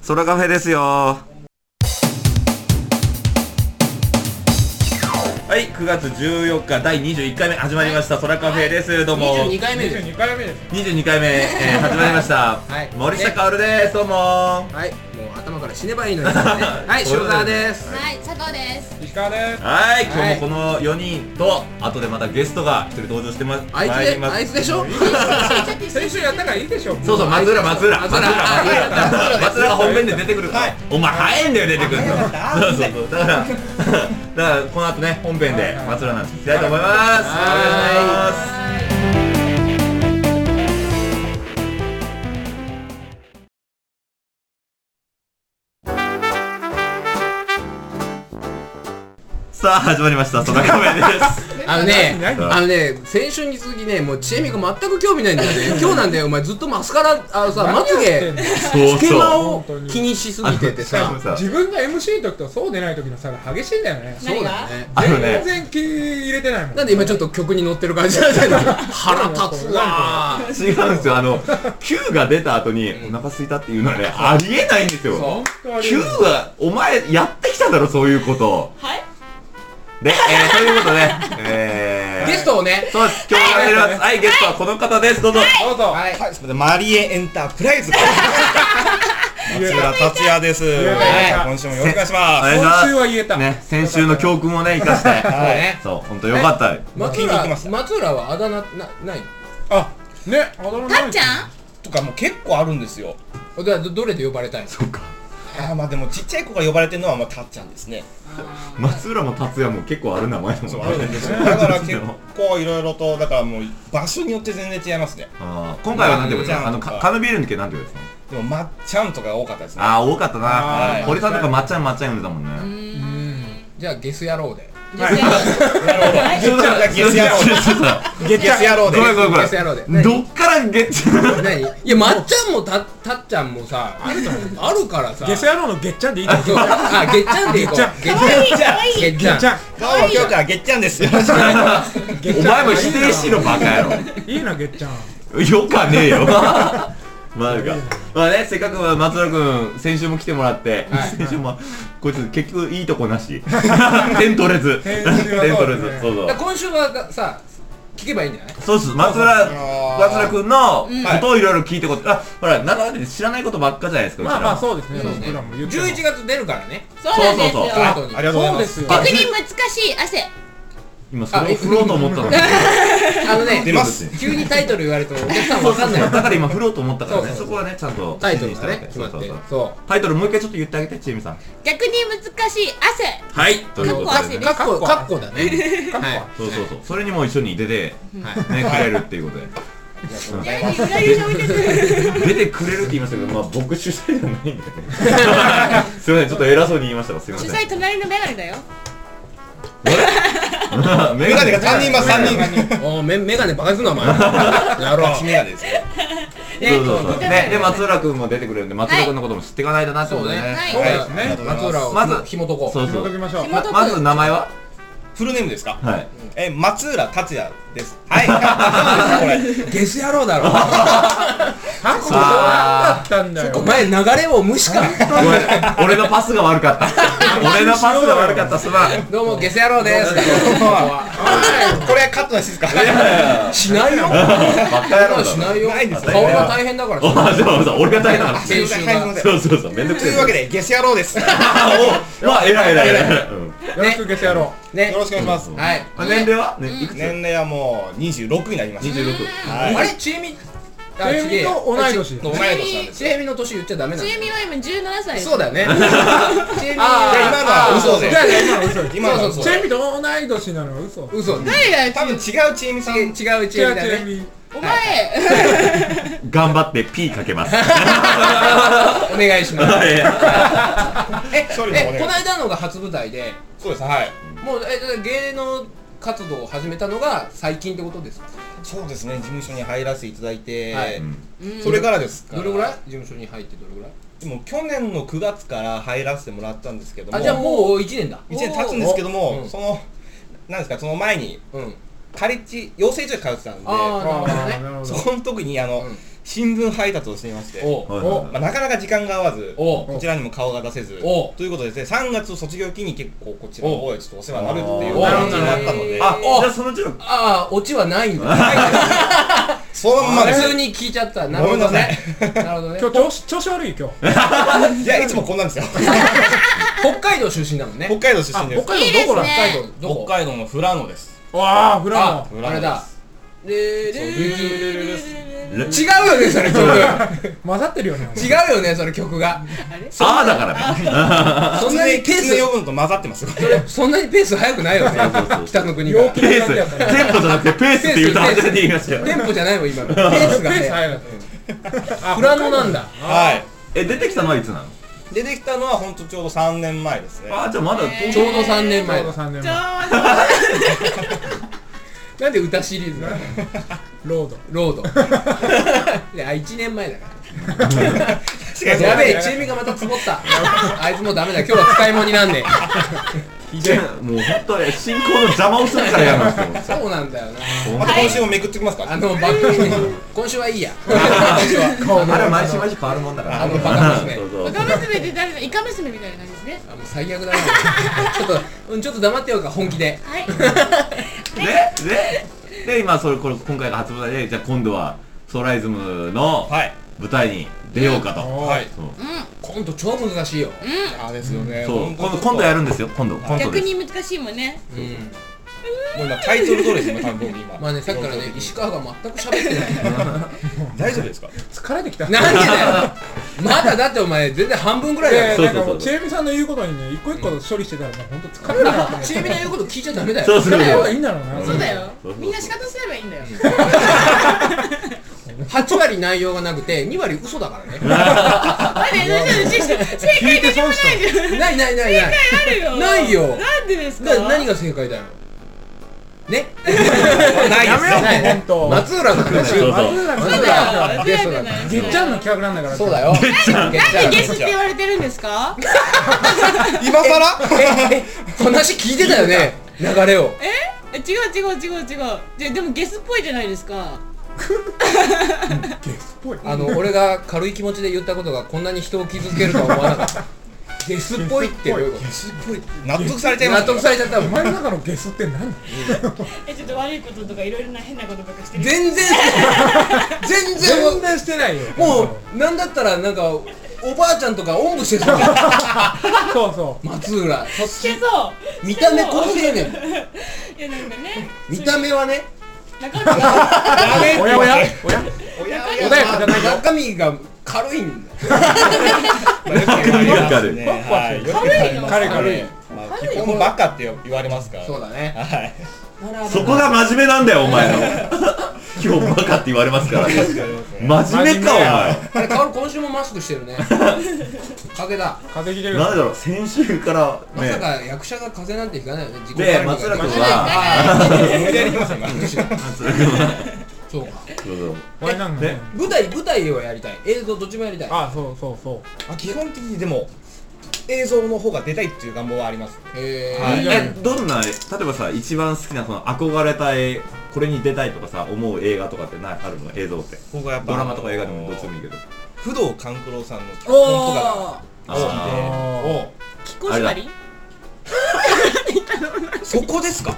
空カフェですよ。はい、9月14日第21回目始まりました空カフェです。どうも 22回目です。 22回目、始まりました。森下薫です。どうもはい、もう頭から死ねばいいのにね。はい、塩沢です。 はい、佐藤です。 石川です。 はい、今日もこの4人と後でまたゲストが1人登場してまいります。 あいつでしょ。 先週やったからいいでしょ。 そうそう、松浦が本編で出てくるから。お前早いんだよ、出てくるの。そうだからこの後ね、本編で松浦の話聞きたいと思います。お願いします。さあ始まりました空カフェです。 あのね、先週に続きね、もうちえみが全く興味ないんだよね。今日なんだよ、お前ずっとマスカラ、まつげつけまを気にしすぎててさ、 自分が MC の時とそうでない時の差が激しいんだよね。 そうだね。 全然気入れてないもん。 なんで今ちょっと曲に乗ってる感じなんだよ。腹立つわ。 違うんですよ。Q が出た後にお腹空いたっていうのはね、ありえないんですよ。Q はお前やってきただろ、そういうこと。 はい。 で、ということで、 ゲストをね、 そうです、今日やります。はい、ゲストはこの方です。どうぞ。 どうぞ。 はい、マリエエンタープライズ。松浦達也です。今週もよろしくお願いします。 今週は言えた。 ね、先週の教訓をね、生かして。そう、本当よかった。 松浦はあだ名ないの？ あ、ね、あだ名ない。 たっちゃん？ とかもう結構あるんですよ。 どれで呼ばれたいの？ そうか。 まあでもちっちゃい子が呼ばれてるのはたっちゃんですね。 松浦も達也も結構ある名前だもんね。 あるんですよ。だから結構いろいろと、だからもう場所によって全然違いますね。 今回はなんて言うんですか？カヌビールの時なんて言うんですか？ でもまっちゃんとかが多かったですね。 多かったな。堀さんとかまっちゃん呼んでたもんね。 じゃあゲス野郎で。 ゲス野郎で。 どっからゲッチ何？いや、まっちゃんもたっちゃんもさ、あるからさ。 ゲス野郎のゲッちゃんでいいですよ。 ゲッちゃんでいこう。ゲッちゃん。 今日からゲッちゃんですよ。お前も否定しろ、バカ野郎。 いいな、ゲッちゃん。 よかねえよ。まあね、せっかく松浦君先週も来てもらって、先週もこいつ結局いいとこなし、点取れず、そう。 今週はさ、聞けばいいんじゃない？ そうっす。松浦君のことをいろいろ聞いてこと、ほら、なんだかんだ知らないことばっかじゃないですか。 まあそうですね。 11月出るからね。 そうなんですよ。 ありがとうございます。 逆に難しい汗。 今それを振ろうと思ったのに。 出ます。 急にタイトル言われるとお客さんわかんない。 だから今振ろうと思ったからね。そこはね、ちゃんとタイトルがね決まって。そう。 タイトルもう一回ちょっと言ってあげて、ちえみさん。 逆に難しい汗。 はい。ということで。 汗です。 カッコだね。 そう。それにも一緒に出てねくれるっていうことで。出てくれるって言いましたけど、僕主催じゃないんでね。すいません、ちょっと偉そうに言いましたが、すいません。 主催隣のメガネだよ。 メガネが3人います。 メガネバカすんなお前。やろう。 メガネですね。 そう。で、松浦君も出てくれるんで、松浦君のことも知っていかないとなってことでね。 そうですね。松浦をまず紐解こう。 そう。 紐解きましょう。 まず名前は？ フルネームですか？ はい。 松浦達也です。はい。 ゲス野郎だろ。 そうだったんだよ。 お前流れを無視か。 俺のパスが悪かった。すまん。 どうもゲス野郎です。 これカットなしですか？ しないよ。 バカ野郎だ。 しないよ。顔が大変だから。 そう、俺が大変だから。 先週が。 そう。めんどくさい。 というわけでゲス野郎です。 まあ偉い。 よろしくゲス野郎。 ね。 よろしくお願いします。 はい。 年齢は？ 年齢はもう26になりました。 26。 あれちえみと同い年。 同い年なんです。 ちえみの年言っちゃダメなの。 ちえみは今17歳。 そうだよね。ちえみ。 今のは嘘で。 今の嘘。ちえみと同い年なのは嘘。 誰が多分違うちえみさん。 違うちえみだね。 お前。 頑張って P かけます。 お願いします。このこ間のが初舞台で。 そうです。はい。 もう芸能活動を始めたのが最近ってことですか？ そうですね。事務所に入らせていただいて、それからですか。 どれぐらい？事務所に入ってどれぐらい？ でも去年の9月から入らせてもらったんですけども。 じゃあもう1年だ。 1年経つんですけども、なんですか、その前にカレッジ養成所で通ってたんで、その時に新聞配達をしていまして、 おなかなか時間が合わず、 おこちらにも顔が出せず、 おということでですね、3月卒業期に結構こちらの方へちょっとお世話になるっていうお感じになったので、 あ、じゃあそのうちのああ、オチはないんだ。 そのままです普通に聞いちゃった。なるほどね。なるほどね。 今日調子悪い今日。 いや、いつもこんなんですよ。 北海道出身だもんね。 北海道出身です。 北海道どこだ？ いいですね北海道どこ？ 北海道の富良野です。 わあ、フラあノ。 あれだ。違うルよねそれ曲。 混ざってるよね。 違うよねそれ曲が。 あーだからね。 そんなにペース呼ぶのと混ざってますよ。 そんなにペース速くないよね。北の国が。 陽気ペース、 なやつやったテンポじゃなくてペースって言うと初めて言いましたよ。 テンポじゃないもん今の。ペースがペース速い。 早かった。 富良野なんだ。 はい。 出てきたのはいつなの？ 出てきたのは本当ちょうど3年前ですね。 あ、じゃあまだちょうど3年前ちょうど3年ちょ前。 なんで歌シリーズなの？ ロード。 ロード。いや1年前だから。やべえ、チームがまた積もった。あいつもうダメだ、今日は使い物になんねもう本当に進行の邪魔をするからやめますよ。 え。そうなんだよな。 また今週もめくってきますか？ バックに今週はいいや。今週は。 あれは毎週毎週変わるもんだから。 バカ娘。 そうそうバカ娘って誰だ？イカ娘みたいな感じですね。 もう最悪だな。ちょっと黙ってようか、本気で。 はい。 で今これ今回が初舞台で、じゃあ今度はソーライズムのはい。 舞台に出ようかと。 はい。 そうコント超難しいよ。 あですよね。 そう今度やるんですよ。今度逆です。 に難しいもんね。 もう今タイトル通りです今多分僕今。 まあね、さっきからね、石川が全く喋ってない。 大丈夫ですか？ 疲れてきた。 なんでだよ。まだだってお前全然半分ぐらいだよ。 そうなんかもうチエミさんの言うことにね、一個一個処理してたらもう本当疲れるなと思って。 チームの言うこと聞いちゃダメだよ。 そうそう疲れた方がいいんだろうな。 そうだよそう。 みんな仕方すればいいんだよ。 8割内容がなくて2割嘘だからね。 待って、正解でもないじゃん。 ないないないない。 あるよ。 ないよなんでですか？ 何が正解だよ。ね。 ないやめようない本当。 松浦の話。 そうそう松浦松浦そうだよ。 ゲストだから。 げっちゃんの企画なんだから。 そうだよ。 なんでゲスって言われてるんですか？ 今更？ 話聞いてたよね。流れを。 違う。でもゲスっぽいじゃないですか。 ゲスっぽい。 俺が軽い気持ちで言ったことがこんなに人を傷つけるとは思わなかった。ゲスっぽいってどういうこと？ゲスっぽい。 納得されちゃいま納した。 得されちゃった。 お前の中のゲスって何？ ちょっと悪いこととかいろいろな変なこととかしてる。 全然全全然してないよ。 もうなんだったらなんかおばあちゃんとかおんぶしてそう。 そうそ松浦。 してそう見た目好青年。 いやなんかね、 見た目はね。 中身がう。おやおや。 穏やかじゃないよ。 中身が軽いんだ。 軽い。はい。よく軽いの？ 軽い。 まあ基本バカって言われますから。 そうだね。 はい。 そこが真面目なんだよお前の。今日バカって言われますから。真面目かお前。 あれ、カオル今週もマスクしてるね。風だ。 風邪ひいてる。 なんでだろう、先週からまさね。 か役者が風邪なんてひかないよね。自己で管理が松浦君間違いは無理やりいきますよ今。 松浦君はそうか。 そうそうこれなんだね。 舞台をやりたい。映像どっちもやりたい。 あ、そう。 基本的にでも映像の方が出たいっていう願望はあります。 はいどんな例えばさ、一番好きなその憧れたい、これに出たいとかさ思う映画とかってあるの？映像って僕はやっぱドラマとか映画でもどっちでもいいけど。 不動官九郎さんの脚本とかがあ気候縛り？ そこですか？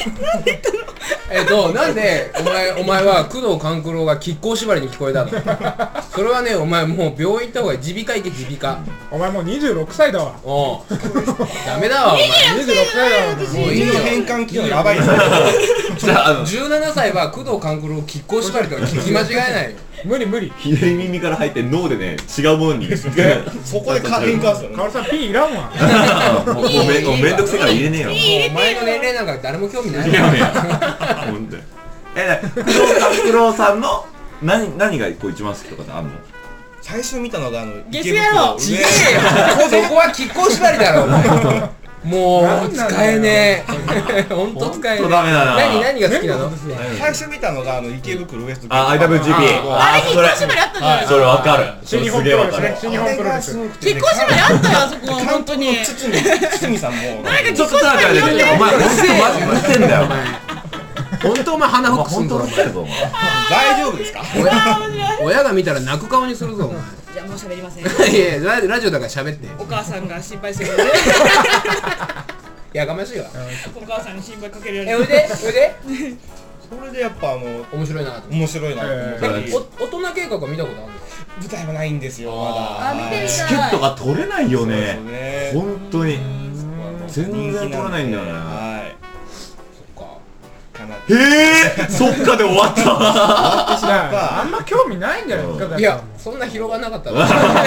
なんでお前は工藤官九郎が亀甲縛りに聞こえたの？それはね、お前もう病院行った方がいい。耳鼻科行け、耳鼻科。 お前もう26歳だわ。 おうダメだわお前。 26歳だわ。 もういいよ。 変換機能やばいですね。 じゃあ 17歳は工藤官九郎亀甲縛りとか聞き間違えないよ。 無理。 左耳から入って脳でね、違うものにそこで変換するカオルさん P いらんわ。 もうめんどくせえから入れねえよ。 お前の年齢なんか誰も興味ないよ。 ほんとに工藤官九郎さんの何がこう一番好きとかってあんの？ 最初見たのがゲス野郎ちげえよ。そこは亀甲縛りだろお前。もう使えねえ。ほんと使えねえ。 ダメだな。 何が好きなの？ 最初見たのが池袋ウエストゲート。 IWGP。 あれ気候縛りあったじゃないですそれか。 わかる。そ新日本れすげえわかる。 新日本プロレス。 気候縛りあったよあそこは本当に。 堤さんもちょっとなんかね、お前ほんとマジうるせえんだよお前。 ほんとお前鼻フックすんぞお前。 本当だよお前。 大丈夫ですか？ 親が見たら泣く顔にするぞおじゃあもう喋りません。 前いやラジオだから喋ってお母さんが心配してくれる。 やかましいわお母さんに心配かけるように。 おいでそれでやっぱ面白いなと面白いなと思ったり、 大人計画は見たことあるの舞台はないんですよまだ。 あ、見てみチたい。 ケットが取れないよねそうですね本当に全然取れないんだよねはいそっかなそっかで終わったあんま興味ないんじゃないですか。 かいやそんな広がんなかったな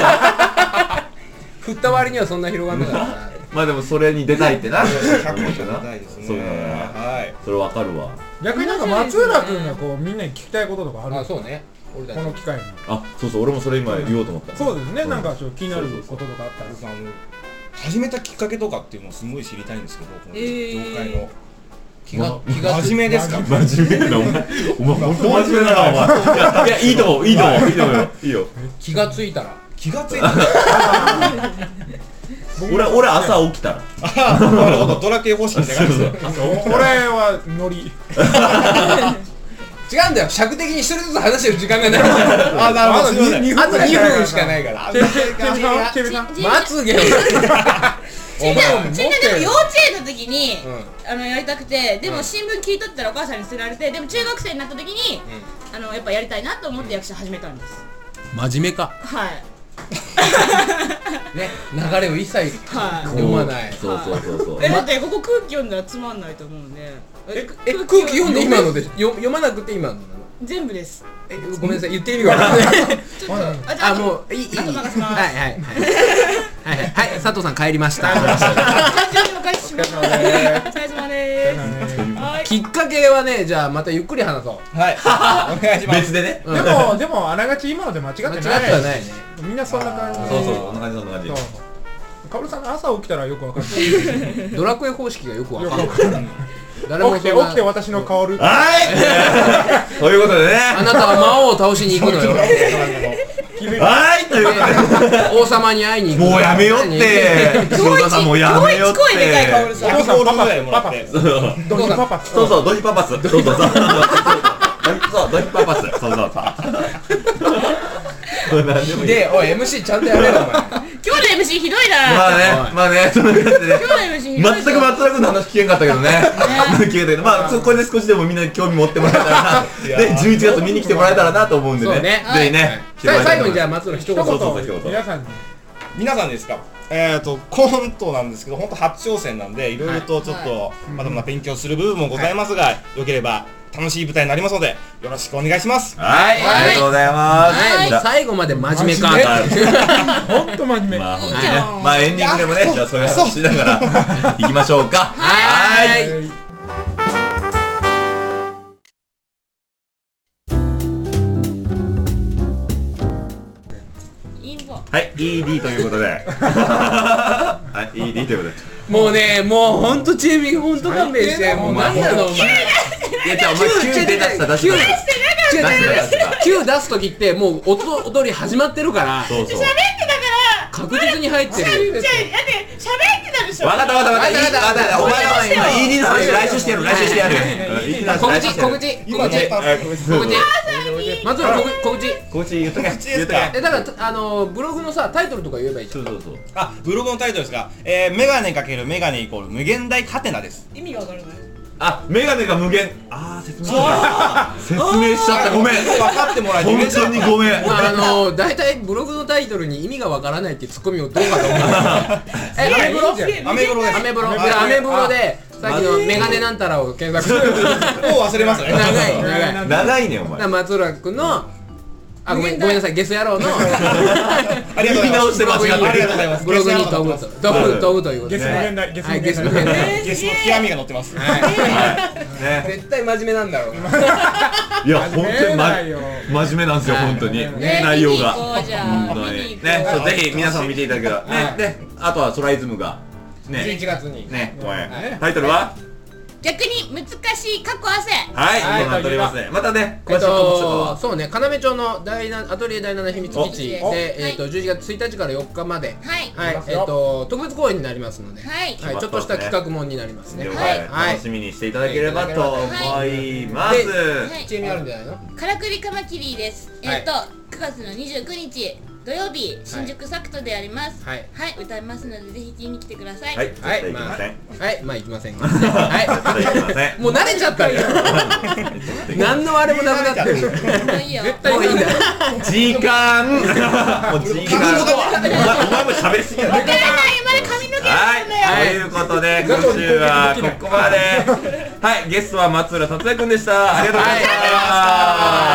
振った割にはそんな広がんなかったなまあでもそれに出たいってな 100個出たいですね。 そうだなはい。 それわかるわ逆になんか松浦君がこうみんなに聞きたいこととかある。 あそうね俺たちこの機会に。 あそうそう俺もそれ今言おうと思ったそうですね。なんかちょっと気になることとかあったら。 僕始めたきっかけとかっていうのをすごい知りたいんですけど、この業界の気が真面目ですか？ 真面目なお前本当真面目だなお前いやいいと思うよいいよ気がついたら気がついた。 俺朝起きたらなるほど、ドラクエ方式みたいな感じですね。 俺はノリ。 違うんだよ尺的に一人ずつ話してる時間がないあ、なるほど。すいません。 あと2分しかないからてめさん。 まつげをちんでも幼稚園の時にうんやりたくて、でも新聞聞いとったらお母さんに捨てられて、でも中学生になった時にやっぱやりたいなと思って役者始めたんです。 真面目かはいね流れを一切はい読まないそうだってここ空気読んだらつまんないと思うんで。 空気読んで今ので読まなくて今の全部です。 ごめんなさい言って意味が分かんないちょっとあもういいあと任せます。 はい佐藤さん帰りましたお返しします。お疲れ様です。はい。 きっかけはねじゃあまたゆっくり話そうはい。お願いします。 別でねでもあながち今ので間違ってない。 間違ってはないねみんなそんな感じ。 そうそんな感じそうカオルさんが朝起きたらよくわかる。 ドラクエ方式がよくわかるよくわかる。 誰も起きて私の香る。 はいということでねあなたは魔王を倒しに行くのよはいということで王様に会いに行くもうやめよって塩田さんもうやめよって声でかいカオルさん。 100ゴールぐらいもらって。 ドヒパパ。 そうドヒパパスそうドヒパパスそう何でもいいでおい MC ちゃんとやれよお前今日の MC ひどいな。 まあねそんな感じでね今日の MC ひどい。 全く松田君の話聞けんかったけどね聞けたけどまあこれで少しでもみんなに興味持ってもらえたらなで11月見に来てもらえたらなと思うんでねそうねぜひね来てもらえたら最後にじゃあ松浦一言そう一言皆さんに。 皆さんですか。コントなんですけど、本当初挑戦なんで、いろいろとちょっとまだまだ勉強する部分もございますが、よければ楽しい舞台になりますので、よろしくお願いします。 はいありがとうございますはいもう最後まで真面目かほんと真面目。 まあ本当にねいいじゃんまあエンディングでもねじゃあそういう話しながら行きましょうかはいはい ED ということではい ED ということでもうねもうほんとチーミンほんと勘弁してもう何なのお前いやじゃあお前9出した出した 9出す時ってもう踊り始まってるからそうそう喋ってたから。 確実に入ってるじゃあだって喋ってたでしょ。 わかったお前は今 ED の話来週してやるED の話告来週してやる知今ね、 告知松浦告知告知言っとけですか。 だからブログのさタイトルとか言えばいいじゃんそうあ、ブログのタイトルですが、メガネ×メガネイコール無限大ハテナです。 意味がわからない。 あメガネが無限説明しちゃったごめん分かってもらえて本当にごめん大体ブログのタイトルに意味がわからないっていうツッコミをどうかと思うアメブロアメブロです。 アメブロでさっきのメガネなんたらを検索するもう忘れますね。 長い長いねお前松浦君のごめんなさいゲス野郎のありがとうございます。 直して間違ってるありがとうございます。 ブログに飛ぶということでゲス無限大ゲス無限大ゲスの極みが載ってます。 ね絶対真面目なんだろういや本当に真面目なんですよ本当に内容が本当にねそうぜひ皆さんも見ていただければねあとはソライズムがね 11月にね公演タイトルは逆に難しい過去汗。 はい、そうなっておりますね。またね、詳しい告知とかはそうね、要町のアトリエ第7秘密基地おで、11月1日から4日まで、 はいはい、特別公演になりますので、 はいはい、ちょっとした企画もんになりますね。 了はい解、楽しみにしていただければと思いまです。 はいチームあるんじゃないの？ からくりカマキリです。 はい 9月の29日土曜日新宿サクトでやります。 はいはい、歌いますのでぜひ聞きに来てください。 はい、絶対行きません。 はい、まあ行きませんが。 絶対行きはません。 い、もう慣れちゃったよ。何のあれもなくなってる。 もういいよ。 もういいんだ。 時間もう時間お前も喋りすぎやわからない、まだ髪の毛なんだよ。 はい、ということで今週はここまで。はい、ゲストは松浦達也くんでした。ありがとうございました。